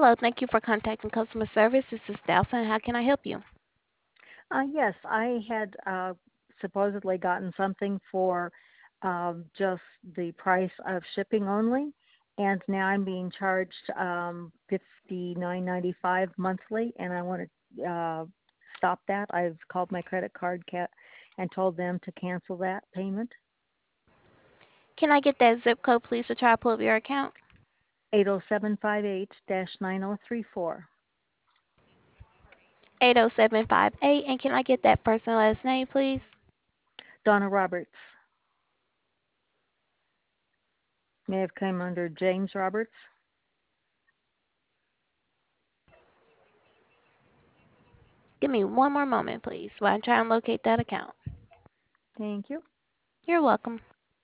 Hello, thank you for contacting customer service. This is Delson. How can I help you? Yes, I had supposedly gotten something for just the price of shipping only, and now I'm being charged $59.95 monthly, and I want to stop that. I've called my credit card and told them to cancel that payment. Can I get that zip code, please, to try to pull up your account? 80758-9034. 80758. And can I get that first and last name, please? Donna Roberts may have come under James Roberts. Give me one more moment, please, while I try and locate that account. Thank you. You're welcome.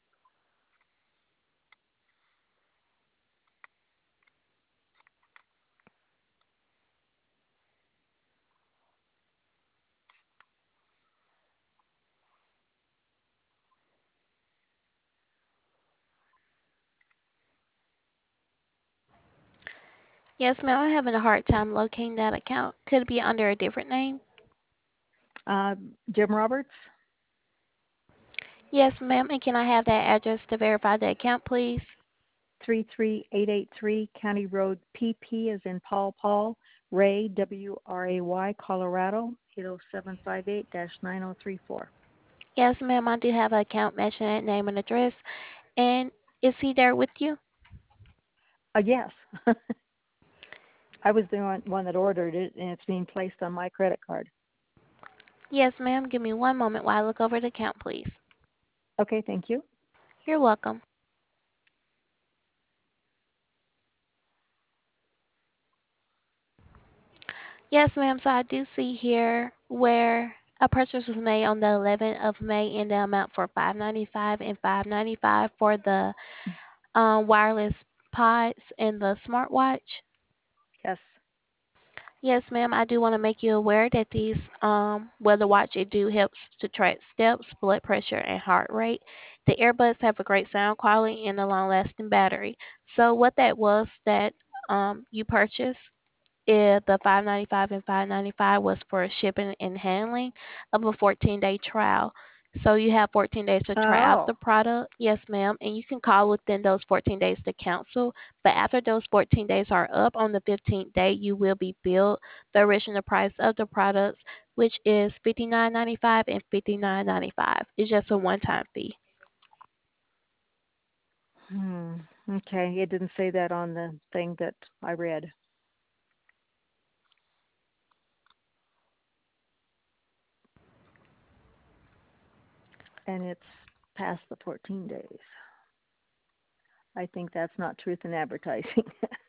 Yes, ma'am, I'm having a hard time locating that account. Could it be under a different name? Uh, Jim Roberts, Yes, ma'am. And can I have that address to verify the account, please? 33883 County Road, PP as in Paul, Ray, WRAY, Colorado, 80758-9034. Yes, ma'am, I do have an account matching that name and address. And is he there with you? Yes. I was the one that ordered it, and it's being placed on my credit card. Yes, ma'am. Give me one moment while I look over the account, please. Okay, thank you. You're welcome. Yes, ma'am. So I do see here where a purchase was made on the 11th of May in the amount for $595 and $595 for the wireless pods and the smartwatch. Yes. Yes, ma'am. I do want to make you aware that these, well, the watch it do helps to track steps, blood pressure, and heart rate. The earbuds have a great sound quality and a long-lasting battery. So what that was that you purchased, the 595 and 595 was for shipping and handling of a 14-day trial. So you have 14 days to try out the Oh. product. Yes, ma'am. And you can call within those 14 days to cancel. But after those 14 days are up on the 15th day, you will be billed the original price of the products, which is $59.95 and $59.95. It's just a one-time fee. Hmm. Okay, it didn't say that on the thing that I read. And it's past the 14 days. I think that's not truth in advertising.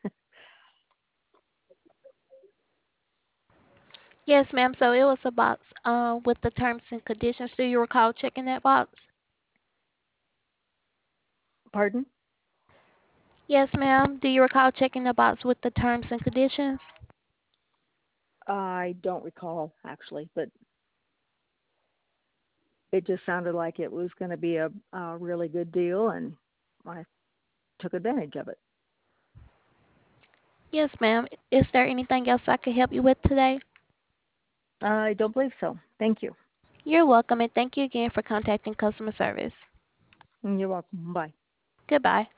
Yes, ma'am. So it was a box with the terms and conditions. Do you recall checking that box? Pardon? Yes, ma'am. Do you recall checking the box with the terms and conditions? I don't recall, actually, but it just sounded like it was going to be a really good deal, and I took advantage of it. Yes, ma'am. Is there anything else I could help you with today? I don't believe so. Thank you. You're welcome, and thank you again for contacting customer service. You're welcome. Bye. Goodbye.